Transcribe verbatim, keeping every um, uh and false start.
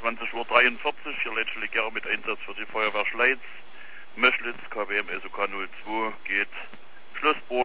einundzwanzig Uhr dreiundvierzig, hier Letschlegere mit Einsatz für die Feuerwehr Schleiz, Möschlitz, K W M S O K null zwei, geht Schlussboot.